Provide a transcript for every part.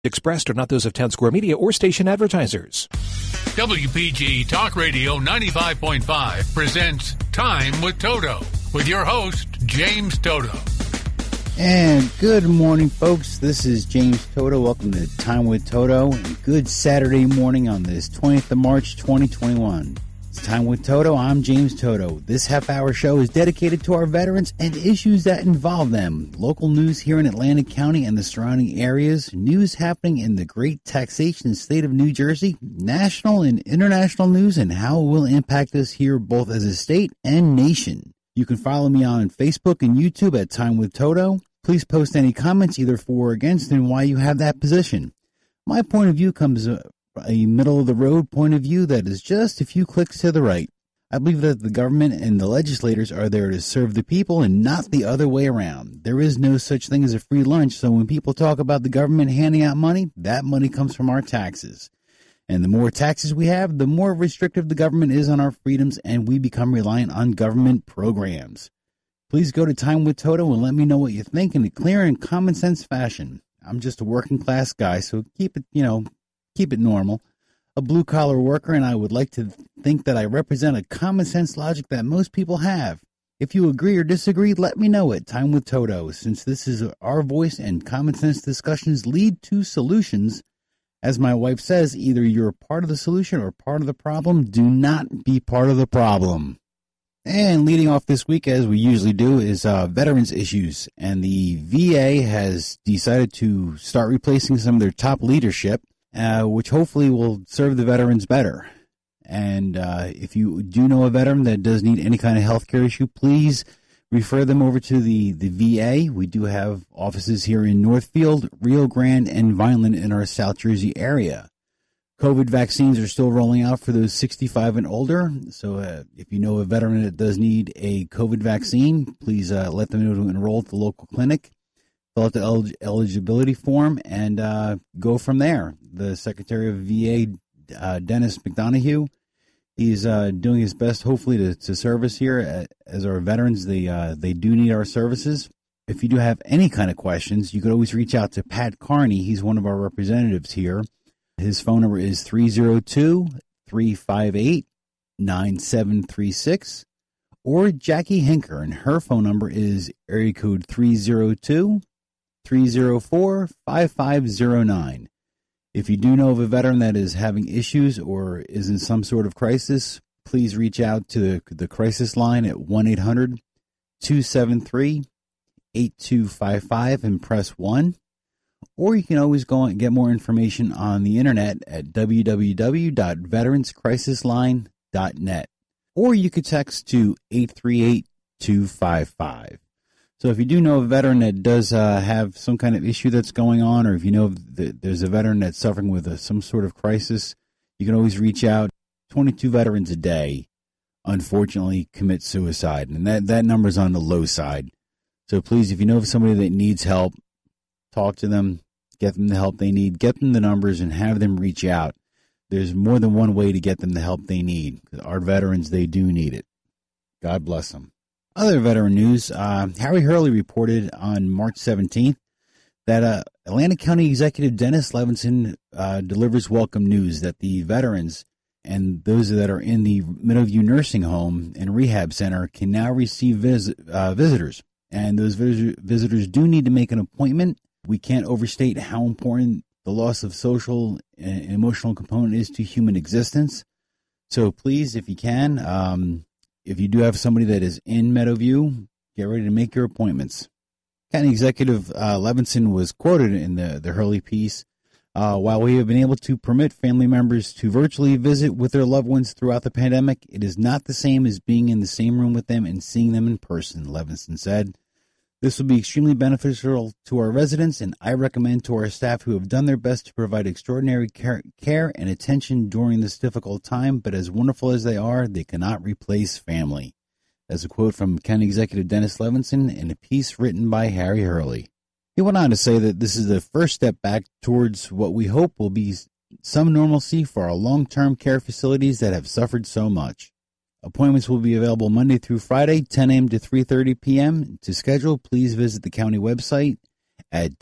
expressed are not those of Town Square Media or station advertisers. WPG Talk Radio 95.5 presents Time with Toto with your host, James Toto. And good morning, folks. This is James Toto. Welcome to Time with Toto. And good Saturday morning on this 20th of March, 2021. It's Time with Toto. I'm James Toto. This half-hour show is dedicated to our veterans and issues that involve them. Local news here in Atlantic County and the surrounding areas. News happening in the great taxation state of New Jersey. National and international news and how it will impact us here both as a state and nation. You can follow me on Facebook and YouTube at Time with Toto. Please post any comments either for or against and why you have that position. My point of view comes a middle-of-the-road point of view that is just a few clicks to the right. I believe that the government and the legislators are there to serve the people and not the other way around. There is no such thing as a free lunch, so when people talk about the government handing out money, that money comes from our taxes. And the more taxes we have, the more restrictive the government is on our freedoms, and we become reliant on government programs. Please go to Time with Toto and let me know what you think in a clear and common sense fashion. I'm just a working class guy, so keep it normal. A blue-collar worker, and I would like to think that I represent a common-sense logic that most people have. If you agree or disagree, let me know at Time with Toto, since this is our voice and common-sense discussions lead to solutions. As my wife says, either you're part of the solution or part of the problem. Do not be part of the problem. And leading off this week, as we usually do, is veterans issues. And the VA has decided to start replacing some of their top leadership, which hopefully will serve the veterans better. And if you do know a veteran that does need any kind of health care issue, please refer them over to the VA. We do have offices here in Northfield, Rio Grande, and Vineland in our South Jersey area. COVID vaccines are still rolling out for those 65 and older. So if you know a veteran that does need a COVID vaccine, please let them know to enroll at the local clinic. Fill out the eligibility form and go from there. The Secretary of VA, Dennis McDonough, he's doing his best, hopefully, to serve us here as our veterans. They do need our services. If you do have any kind of questions, you could always reach out to Pat Carney. He's one of our representatives here. His phone number is 302-358-9736. Or Jackie Hinker, and her phone number is area code 302-304-5509. If you do know of a veteran that is having issues or is in some sort of crisis, please reach out to the crisis line at 1-800-273-8255 and press 1. Or you can always go and get more information on the internet at www.veteranscrisisline.net. Or you could text to 838-255. So if you do know a veteran that does have some kind of issue that's going on, or if you know there's a veteran that's suffering with some sort of crisis, you can always reach out. 22 veterans a day, unfortunately, commit suicide, and that number's on the low side. So please, if you know of somebody that needs help, talk to them, get them the help they need, get them the numbers, and have them reach out. There's more than one way to get them the help they need. Our veterans, they do need it. God bless them. Other veteran news, Harry Hurley reported on March 17th that Atlantic County Executive Dennis Levinson delivers welcome news that the veterans and those that are in the Meadowview Nursing Home and Rehab Center can now receive visitors. And those visitors do need to make an appointment. We can't overstate how important the loss of social and emotional component is to human existence. So please, if you can, if you do have somebody that is in Meadowview, get ready to make your appointments. County Executive Levinson was quoted in the Hurley piece. While we have been able to permit family members to virtually visit with their loved ones throughout the pandemic, it is not the same as being in the same room with them and seeing them in person, Levinson said. This will be extremely beneficial to our residents, and I recommend to our staff who have done their best to provide extraordinary care and attention during this difficult time, but as wonderful as they are, they cannot replace family. That's a quote from County Executive Dennis Levinson in a piece written by Harry Hurley. He went on to say that this is the first step back towards what we hope will be some normalcy for our long-term care facilities that have suffered so much. Appointments will be available Monday through Friday, 10 a.m. to 3:30 p.m. To schedule, please visit the county website at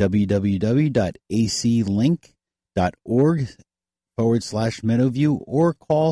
www.aclink.org/Meadowview or call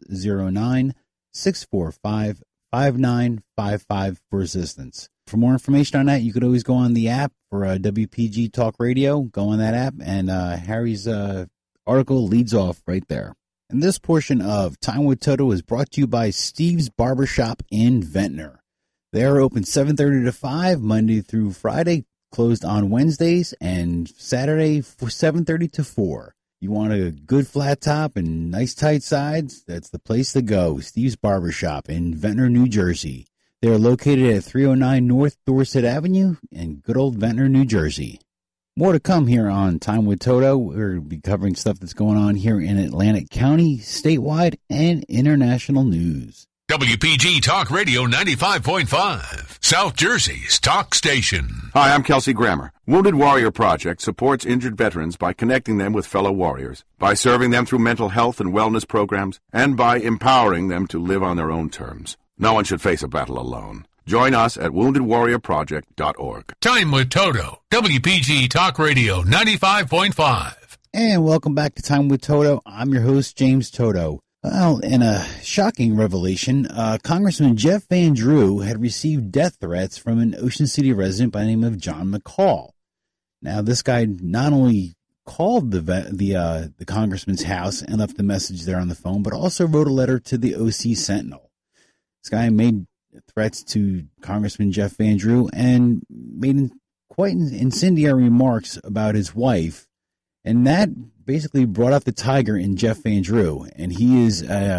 609-645-5955 for assistance. For more information on that, you could always go on the app for WPG Talk Radio. Go on that app, and Harry's article leads off right there. And this portion of Time with Toto is brought to you by Steve's Barbershop in Ventnor. They are open 7:30 to 5, Monday through Friday, closed on Wednesdays, and Saturday for 7:30 to 4. You want a good flat top and nice tight sides? That's the place to go. Steve's Barbershop in Ventnor, New Jersey. They are located at 309 North Dorset Avenue in good old Ventnor, New Jersey. More to come here on Time with Toto. We're going to be covering stuff that's going on here in Atlantic County, statewide, and international news. WPG Talk Radio 95.5, South Jersey's talk station. Hi, I'm Kelsey Grammer. Wounded Warrior Project supports injured veterans by connecting them with fellow warriors, by serving them through mental health and wellness programs, and by empowering them to live on their own terms. No one should face a battle alone. Join us at woundedwarriorproject.org. Time with Toto, WPG Talk Radio 95.5. And welcome back to Time with Toto. I'm your host, James Toto. Well, in a shocking revelation, Congressman Jeff Van Drew had received death threats from an Ocean City resident by the name of John McCall. Now, this guy not only called the congressman's house and left a message there on the phone, but also wrote a letter to the OC Sentinel. This guy made threats to Congressman Jeff Van Drew and made quite incendiary remarks about his wife, and that basically brought out the tiger in Jeff Van Drew. And he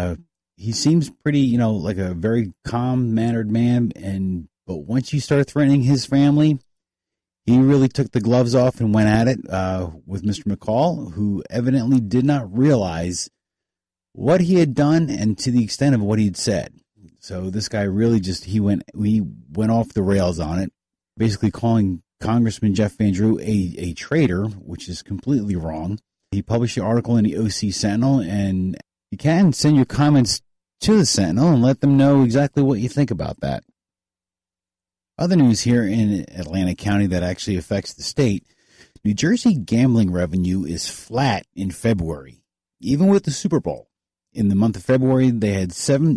seems pretty, like a very calm-mannered man, but once you start threatening his family, he really took the gloves off and went at it with Mr. McCall, who evidently did not realize what he had done and to the extent of what he had said. So this guy really he went off the rails on it, basically calling Congressman Jeff Van Drew a traitor, which is completely wrong. He published the article in the OC Sentinel, and you can send your comments to the Sentinel and let them know exactly what you think about that. Other news here in Atlantic County that actually affects the state, New Jersey gambling revenue is flat in February, even with the Super Bowl. In the month of February, they had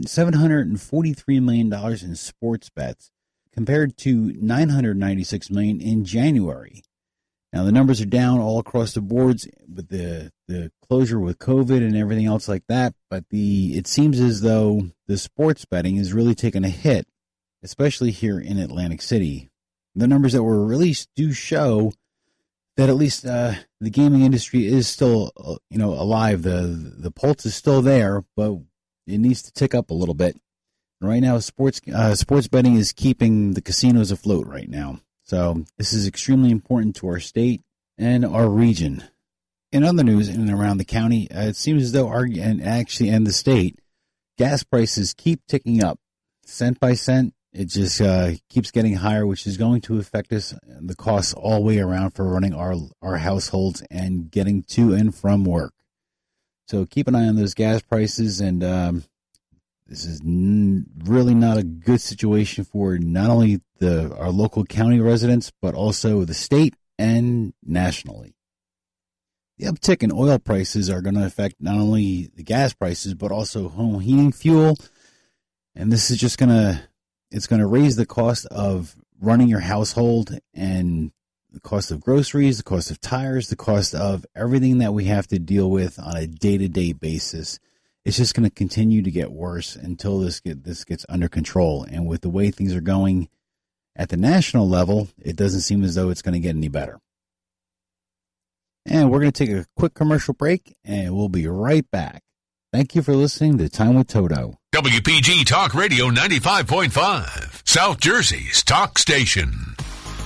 $743 million in sports bets, compared to $996 million in January. Now, the numbers are down all across the boards with the closure with COVID and everything else like that, but it seems as though the sports betting is really taking a hit, especially here in Atlantic City. The numbers that were released do show that at least the gaming industry is still, alive. The pulse is still there, but it needs to tick up a little bit. Right now, sports betting is keeping the casinos afloat right now. So this is extremely important to our state and our region. In other news in and around the county, it seems as though and the state, gas prices keep ticking up, cent by cent. It just keeps getting higher, which is going to affect us and the costs all the way around for running our households and getting to and from work. So keep an eye on those gas prices, and this is really not a good situation for not only our local county residents, but also the state and nationally. The uptick in oil prices are going to affect not only the gas prices, but also home heating fuel. And this is just it's going to raise the cost of running your household and the cost of groceries, the cost of tires, the cost of everything that we have to deal with on a day-to-day basis. It's just going to continue to get worse until this gets under control. And with the way things are going at the national level, it doesn't seem as though it's going to get any better. And we're going to take a quick commercial break, and we'll be right back. Thank you for listening to Time with Toto. WPG Talk Radio 95.5, South Jersey's talk station.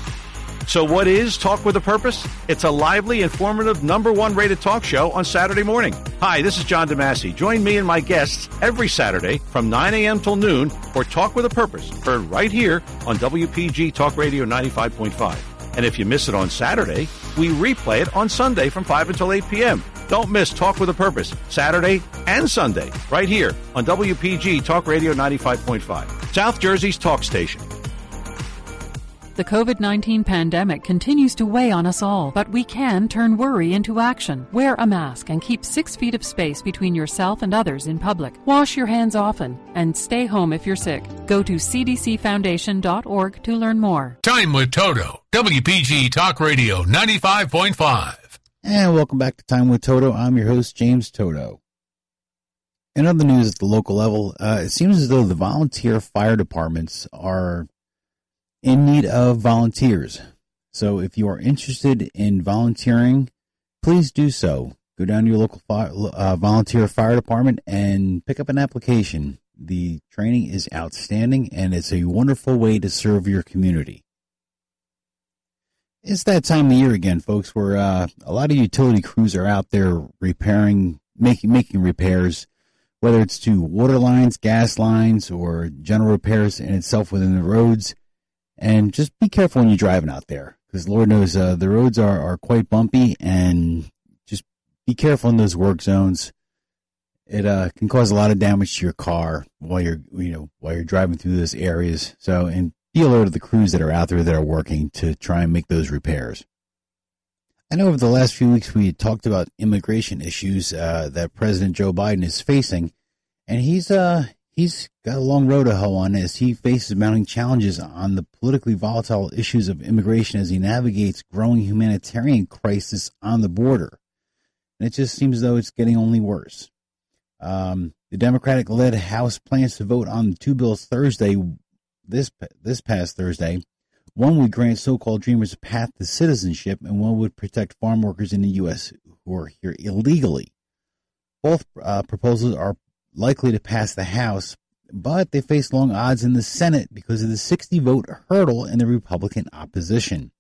So what is Talk with a Purpose? It's a lively, informative, #1 rated talk show on Saturday morning. Hi, this is John DeMasi. Join me and my guests every Saturday from 9 a.m. till noon for Talk with a Purpose, heard right here on WPG Talk Radio 95.5. And if you miss it on Saturday, we replay it on Sunday from 5 until 8 p.m. Don't miss Talk with a Purpose, Saturday and Sunday, right here on WPG Talk Radio 95.5, South Jersey's talk station. The COVID-19 pandemic continues to weigh on us all, but we can turn worry into action. Wear a mask and keep 6 feet of space between yourself and others in public. Wash your hands often and stay home if you're sick. Go to cdcfoundation.org to learn more. Time with Toto, WPG Talk Radio 95.5. And welcome back to Time with Toto. I'm your host, James Toto. In other news at the local level, it seems as though the volunteer fire departments are in need of volunteers. So if you are interested in volunteering, please do so. Go down to your local volunteer fire department and pick up an application. The training is outstanding, and it's a wonderful way to serve your community. It's that time of year again, folks, where a lot of utility crews are out there repairing, making repairs, whether it's to water lines, gas lines, or general repairs in itself within the roads. And just be careful when you're driving out there, because Lord knows the roads are quite bumpy, and just be careful in those work zones. It can cause a lot of damage to your car while you're driving through those areas. So, and be alert of the crews that are out there that are working to try and make those repairs. I know over the last few weeks we had talked about immigration issues that President Joe Biden is facing, and he's got a long road to hoe on as he faces mounting challenges on the politically volatile issues of immigration as he navigates growing humanitarian crisis on the border. And it just seems as though it's getting only worse. The Democratic-led House plans to vote on 2 bills Thursday, this past Thursday. One would grant so-called dreamers a path to citizenship, and one would protect farm workers in the U.S. who are here illegally. Both proposals are likely to pass the House, but they face long odds in the Senate because of the 60-vote hurdle in the Republican opposition.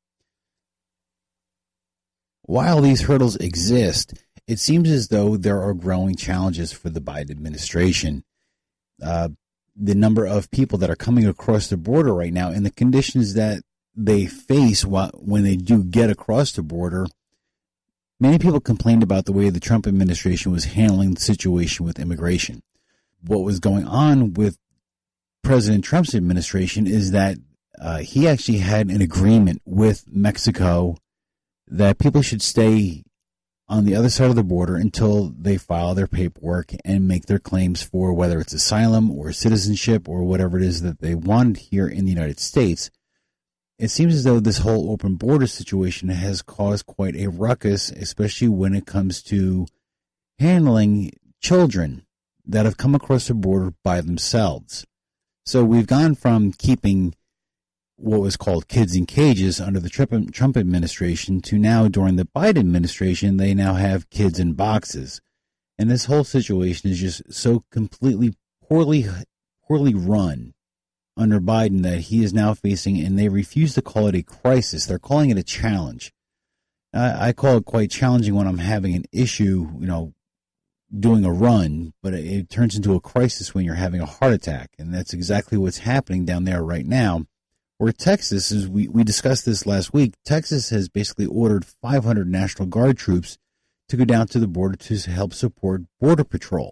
While these hurdles exist, it seems as though there are growing challenges for the Biden administration. The number of people that are coming across the border right now and the conditions that they face when they do get across the border, many people complained about the way the Trump administration was handling the situation with immigration. What was going on with President Trump's administration is that he actually had an agreement with Mexico that people should stay on the other side of the border until they file their paperwork and make their claims for whether it's asylum or citizenship or whatever it is that they want here in the United States. It seems as though this whole open border situation has caused quite a ruckus, especially when it comes to handling children that have come across the border by themselves. So we've gone from keeping what was called kids in cages under the Trump administration to now during the Biden administration, they now have kids in boxes. And this whole situation is just so completely poorly run under Biden that he is now facing, and they refuse to call it a crisis. They're calling it a challenge. I call it quite challenging when I'm having an issue, doing a run, but it turns into a crisis when you're having a heart attack. And that's exactly what's happening down there right now. Where Texas, as we discussed this last week, Texas has basically ordered 500 National Guard troops to go down to the border to help support Border Patrol.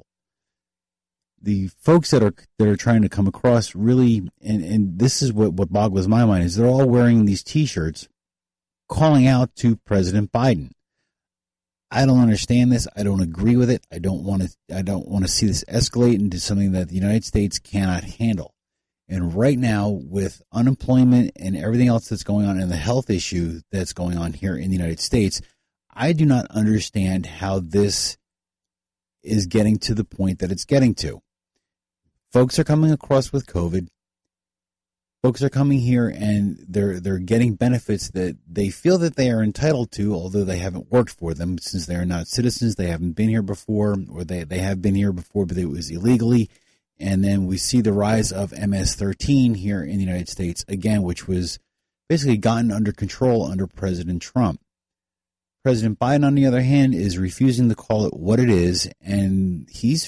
The folks that are trying to come across really, and this is what boggles my mind, is they're all wearing these T-shirts calling out to President Biden. I don't understand this. I don't agree with it. I don't want to see this escalate into something that the United States cannot handle. And right now, with unemployment and everything else that's going on and the health issue that's going on here in the United States, I do not understand how this is getting to the point that it's getting to. Folks are coming across with COVID. Folks are coming here and they're getting benefits that they feel that they are entitled to, although they haven't worked for them since they are not citizens. They haven't been here before, or they have been here before, but it was illegally. And then we see the rise of MS-13 here in the United States again, which was basically gotten under control under President Trump. President Biden, on the other hand, is refusing to call it what it is, and he's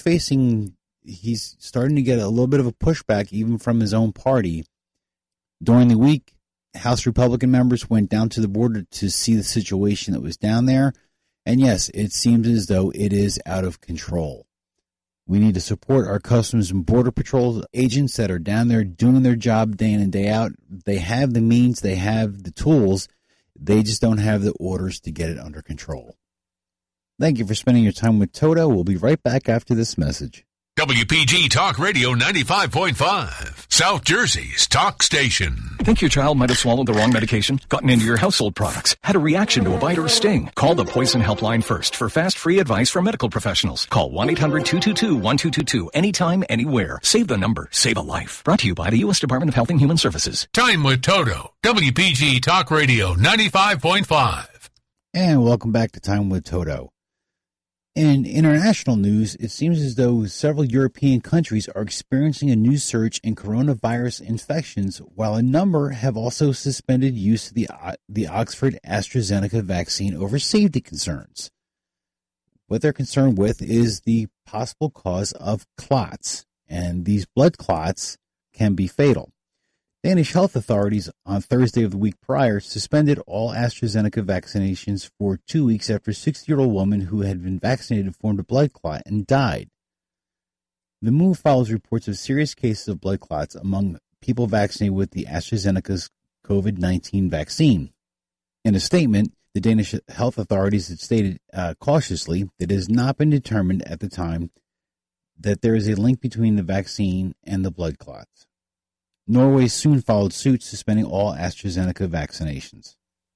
starting to get a little bit of a pushback even from his own party. During the week, House Republican members went down to the border to see the situation that was down there, and yes, it seems as though it is out of control. We need to support our Customs and Border Patrol agents that are down there doing their job day in and day out. They have the means, they have the tools, they just don't have the orders to get it under control. Thank you for spending your time with Toto. We'll be right back after this message. WPG Talk Radio 95.5, South Jersey's talk station. Think your child might have swallowed the wrong medication, gotten into your household products, had a reaction to a bite or a sting? Call the Poison Helpline first for fast, free advice from medical professionals. Call 1-800-222-1222 anytime, anywhere. Save the number, save a life. Brought to you by the U.S. Department of Health and Human Services. Time with Toto, WPG Talk Radio 95.5. And welcome back to Time with Toto. In international news, it seems as though several European countries are experiencing a new surge in coronavirus infections, while a number have also suspended use of the Oxford AstraZeneca vaccine over safety concerns. What they're concerned with is the possible cause of clots, and these blood clots can be fatal. Danish health authorities on Thursday of the week prior suspended all AstraZeneca vaccinations for 2 weeks after a 60-year-old woman who had been vaccinated formed a blood clot and died. The move follows reports of serious cases of blood clots among people vaccinated with the AstraZeneca's COVID-19 vaccine. In a statement, the Danish health authorities had stated cautiously that it has not been determined at the time that there is a link between the vaccine and the blood clots. Norway soon followed suit, suspending all AstraZeneca vaccinations.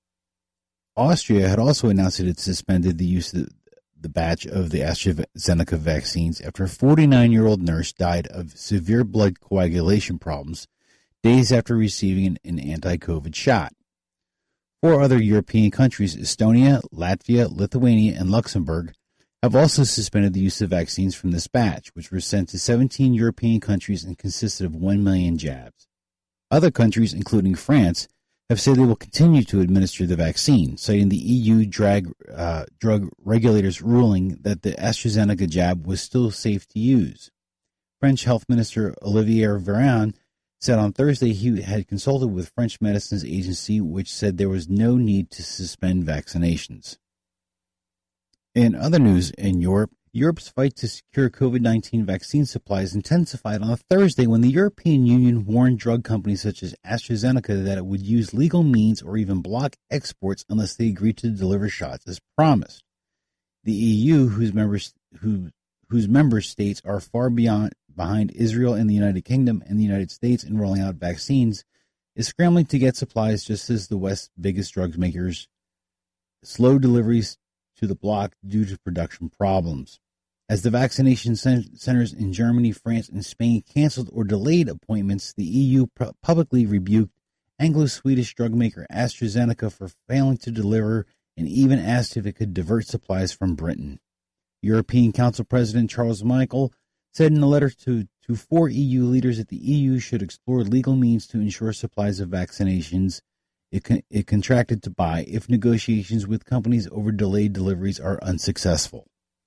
Austria had also announced that it suspended the use of the batch of the AstraZeneca vaccines after a 49-year-old nurse died of severe blood coagulation problems days after receiving an anti-COVID shot. 4 other European countries, Estonia, Latvia, Lithuania, and Luxembourg, have also suspended the use of vaccines from this batch, which were sent to 17 European countries and consisted of 1 million jabs. Other countries, including France, have said they will continue to administer the vaccine, citing the EU drug regulators' ruling that the AstraZeneca jab was still safe to use. French Health Minister Olivier Véran said on Thursday he had consulted with French Medicines Agency, which said there was no need to suspend vaccinations. In other news in Europe, Europe's fight to secure COVID-19 vaccine supplies intensified on Thursday when the European Union warned drug companies such as AstraZeneca that it would use legal means or even block exports unless they agreed to deliver shots as promised. The EU, whose member states are far behind Israel and the United Kingdom and the United States in rolling out vaccines, is scrambling to get supplies just as the West's biggest drug makers slow deliveries to the bloc due to production problems. As the vaccination centers in Germany, France, and Spain canceled or delayed appointments, the EU publicly rebuked Anglo-Swedish drug maker AstraZeneca for failing to deliver and even asked if it could divert supplies from Britain. European Council President Charles Michel said in a letter to 4 EU leaders that the EU should explore legal means to ensure supplies of vaccinations it contracted to buy if negotiations with companies over delayed deliveries are unsuccessful.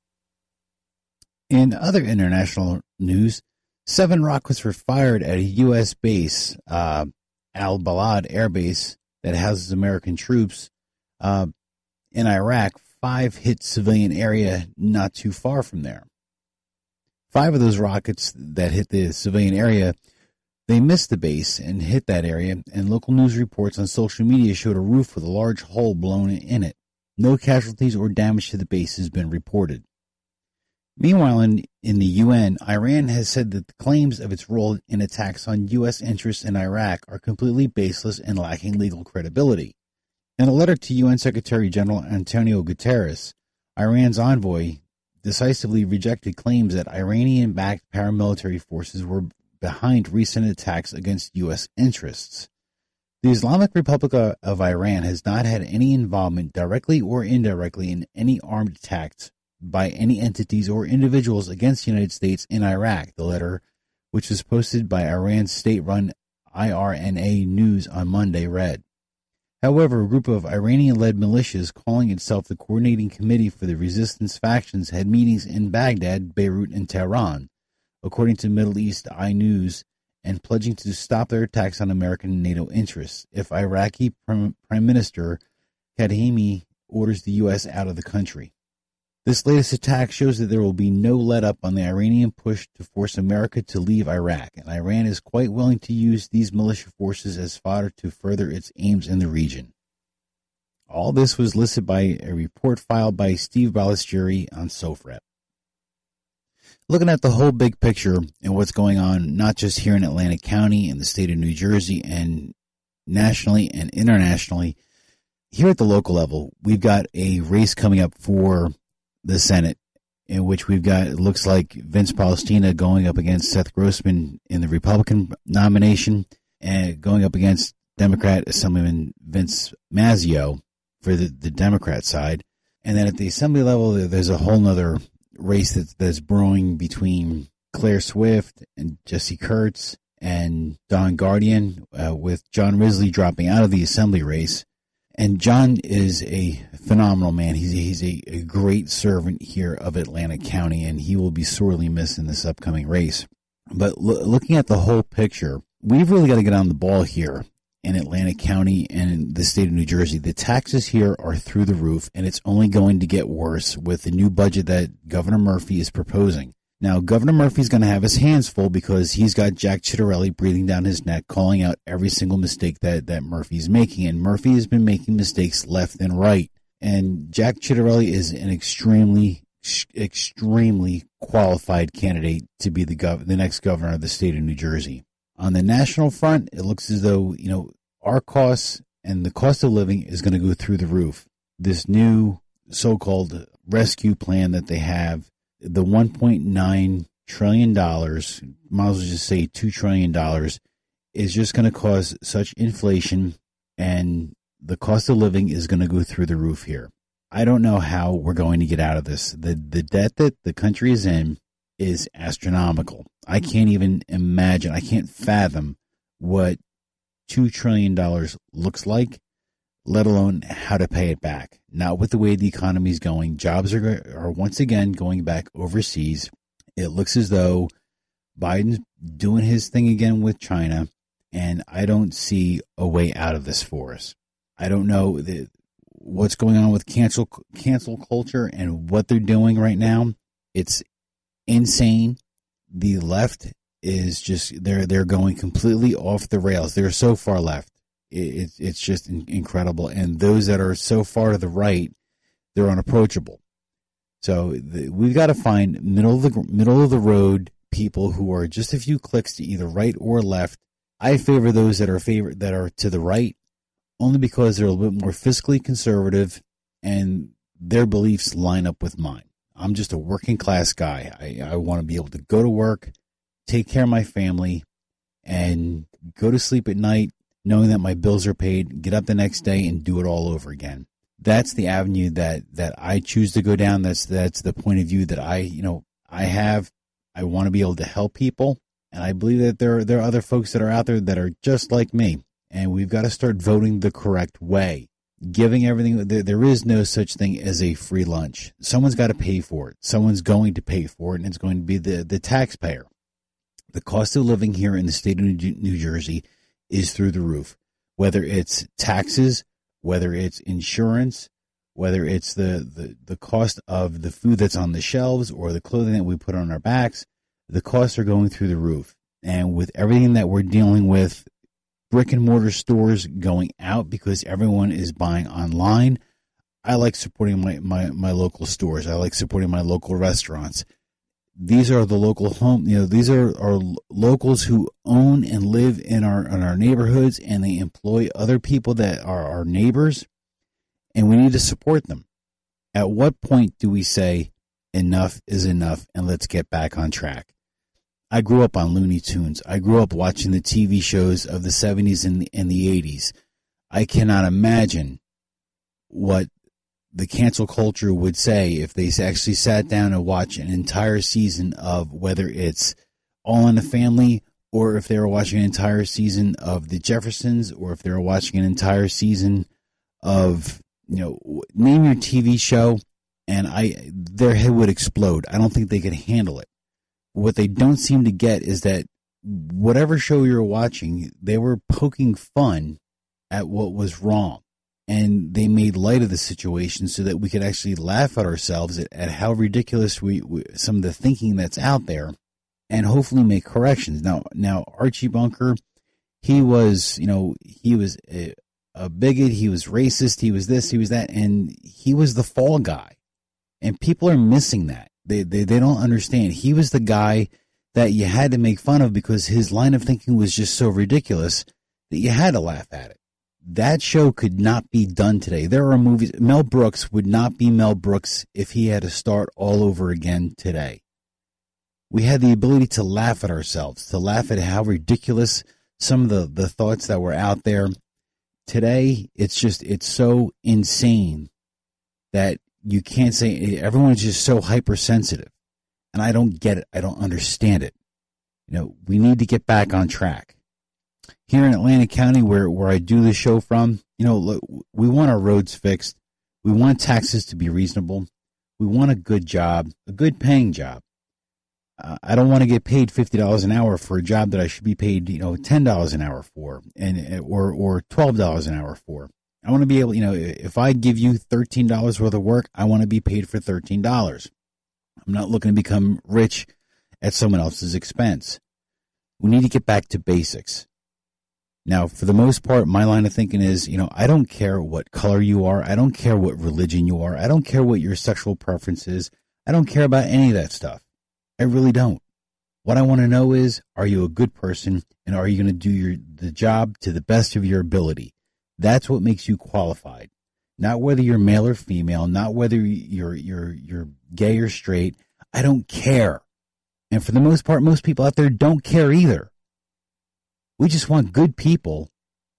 In other international news, 7 rockets were fired at a U.S. base, Al-Balad Air Base, that houses American troops in Iraq. 5 hit civilian area not too far from there. 5 of those rockets that hit the civilian area, they missed the base and hit that area, and local news reports on social media showed a roof with a large hole blown in it. No casualties or damage to the base has been reported. Meanwhile, in the UN, Iran has said that the claims of its role in attacks on U.S. interests in Iraq are completely baseless and lacking legal credibility. In a letter to UN Secretary General Antonio Guterres, Iran's envoy decisively rejected claims that Iranian-backed paramilitary forces were behind recent attacks against U.S. interests. The Islamic Republic of Iran has not had any involvement, directly or indirectly, in any armed attacks by any entities or individuals against the United States in Iraq, the letter, which was posted by Iran's state-run IRNA News on Monday, read. However, a group of Iranian-led militias calling itself the Coordinating Committee for the Resistance Factions had meetings in Baghdad, Beirut, and Tehran, according to Middle East Eye News, and pledging to stop their attacks on American and NATO interests if Iraqi Prime Minister Kadhimi orders the U.S. out of the country. This latest attack shows that there will be no let-up on the Iranian push to force America to leave Iraq, and Iran is quite willing to use these militia forces as fodder to further its aims in the region. All this was listed by a report filed by Steve Balestrieri on SOFREP. Looking at the whole big picture and what's going on, not just here in Atlantic County and the state of New Jersey and nationally and internationally, here at the local level, we've got a race coming up for the Senate in which we've got, it looks like, Vince Palestina going up against Seth Grossman in the Republican nomination and going up against Democrat Assemblyman Vince Mazzeo for the Democrat side. And then at the Assembly level, there's a whole nother race that's brewing between Claire Swift and Jesse Kurtz and Don Guardian, with John Risley dropping out of the Assembly race. And John is a phenomenal man. He's a great servant here of Atlantic County, and he will be sorely missed in this upcoming race. But looking at the whole picture, we've really got to get on the ball here in Atlantic County and in the state of New Jersey. The taxes here are through the roof, and it's only going to get worse with the new budget that Governor Murphy is proposing. Now, Governor Murphy's going to have his hands full because he's got Jack Ciattarelli breathing down his neck, calling out every single mistake that Murphy's making. And Murphy has been making mistakes left and right. And Jack Ciattarelli is an extremely qualified candidate to be the next governor of the state of New Jersey. On the national front, it looks as though, our costs and the cost of living is going to go through the roof. This new so-called rescue plan that they have, the $1.9 trillion, might as well just say $2 trillion, is just going to cause such inflation, and the cost of living is going to go through the roof here. I don't know how we're going to get out of this. The debt that the country is in is astronomical. I can't even imagine, I can't fathom what $2 trillion looks like, let alone how to pay it back. Not with the way the economy is going. Jobs are once again going back overseas. It looks as though Biden's doing his thing again with China, and I don't see a way out of this for us. I don't know what's going on with cancel culture and what they're doing right now. It's insane. The left is just, they're going completely off the rails. They're so far left. It's just incredible. And those that are so far to the right, they're unapproachable. So we've got to find middle of the road people who are just a few clicks to either right or left. I favor those that are to the right, only because they're a little bit more fiscally conservative and their beliefs line up with mine. I'm just a working class guy. I want to be able to go to work, take care of my family, and go to sleep at night knowing that my bills are paid, get up the next day and do it all over again. That's the avenue that I choose to go down. That's the point of view that I have. I want to be able to help people, and I believe that there are other folks that are out there that are just like me, and we've got to start voting the correct way. Giving everything, there is no such thing as a free lunch. Someone's got to pay for it. Someone's going to pay for it, and it's going to be the taxpayer. The cost of living here in the state of New Jersey is through the roof, whether it's taxes, whether it's insurance, whether it's the cost of the food that's on the shelves or the clothing that we put on our backs. The costs are going through the roof. And with everything that we're dealing with, brick and mortar stores going out because everyone is buying online, I like supporting my local stores. I like supporting my local restaurants. These are the local these are our locals who own and live in our neighborhoods, and they employ other people that are our neighbors, and we need to support them. At what point do we say enough is enough and let's get back on track? I grew up on Looney Tunes. I grew up watching the TV shows of the 70s and the 80s. I cannot imagine what the cancel culture would say if they actually sat down and watched an entire season of, whether it's All in the Family, or if they were watching an entire season of The Jeffersons, or if they were watching an entire season of, name your TV show, and their head would explode. I don't think they could handle it. What they don't seem to get is that whatever show you're watching, they were poking fun at what was wrong. and they made light of the situation so that we could actually laugh at ourselves at how ridiculous we some of the thinking that's out there, and hopefully make corrections. Now Archie Bunker, he was a bigot, he was racist, he was this, he was that, and he was the fall guy. And people are missing that. They don't understand. He was the guy that you had to make fun of because his line of thinking was just so ridiculous that you had to laugh at it. That show could not be done today. There are movies. Mel Brooks would not be Mel Brooks if he had to start all over again today. We had the ability to laugh at ourselves, to laugh at how ridiculous some of the thoughts that were out there. Today, it's so insane that you can't say, everyone's just so hypersensitive. And I don't get it. I don't understand it. We need to get back on track. Here in Atlantic County, where I do the show from, look, we want our roads fixed. We want taxes to be reasonable. We want a good job, a good paying job. I don't want to get paid $50 an hour for a job that I should be paid, $10 an hour for, or $12 an hour for. I want to be able, if I give you $13 worth of work, I want to be paid for $13. I'm not looking to become rich at someone else's expense. We need to get back to basics. Now, for the most part, my line of thinking is, I don't care what color you are. I don't care what religion you are. I don't care what your sexual preference is. I don't care about any of that stuff. I really don't. What I want to know is, are you a good person, and are you going to do the job to the best of your ability? That's what makes you qualified. Not whether you're male or female, not whether you're gay or straight. I don't care. And for the most part, most people out there don't care either. We just want good people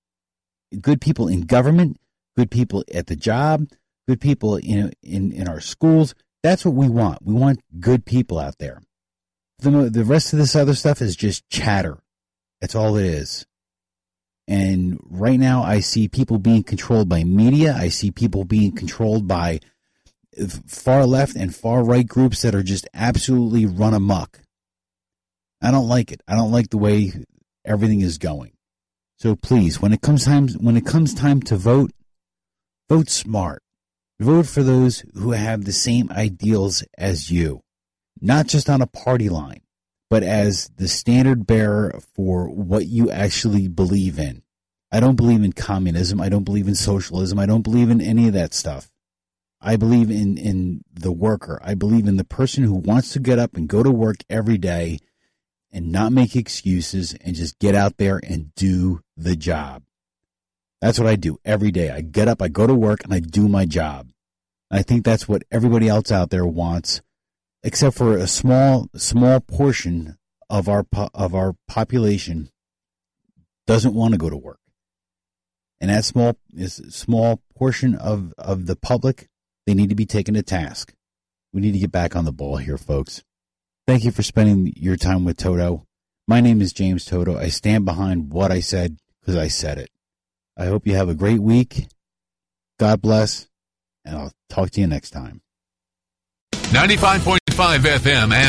in government, good people at the job, good people in our schools. That's what we want. We want good people out there. The rest of this other stuff is just chatter. That's all it is. And right now I see people being controlled by media. I see people being controlled by far left and far right groups that are just absolutely run amok. I don't like it. I don't like the way everything is going. So please, when it comes time to vote, vote smart. Vote for those who have the same ideals as you, not just on a party line, but as the standard bearer for what you actually believe in. I don't believe in communism. I don't believe in socialism. I don't believe in any of that stuff. I believe in the worker. I believe in the person who wants to get up and go to work every day and not make excuses and just get out there and do the job. That's what I do every day. I get up, I go to work, and I do my job. I think that's what everybody else out there wants, except for a small portion of our population doesn't want to go to work. And that small portion of the public, they need to be taken to task. We need to get back on the ball here, folks. Thank you for spending your time with Toto. My name is James Toto. I stand behind what I said because I said it. I hope you have a great week. God bless, and I'll talk to you next time. 95.5 FM and